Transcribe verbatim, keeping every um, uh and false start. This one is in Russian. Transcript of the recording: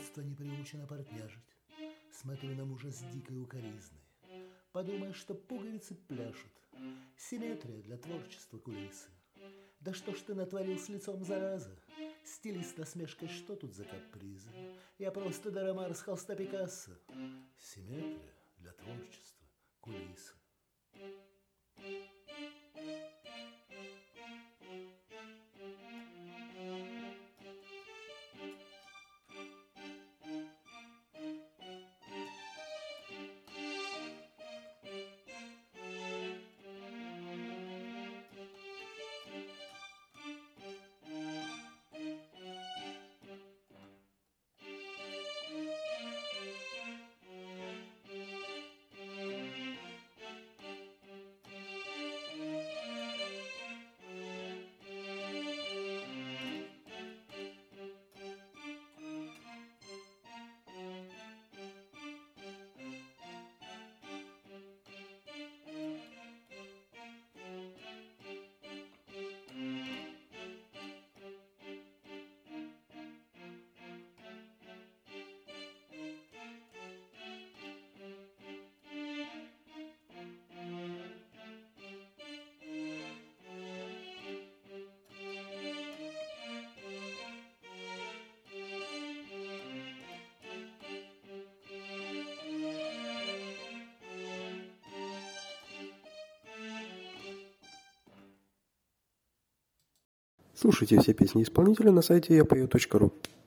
Искусство не приучено партняжить. Смотрю на мужа с дикой укоризной. Подумай, что пуговицы пляшут. Симметрия для творчества кулисы. Да что ж ты натворил с лицом, зараза? Стилист насмешкой, что тут за капризы? Я просто Дарамар с холста Пикассо. Симметрия для творчества кулисы. Слушайте все песни исполнителя на сайте я пою точка ру.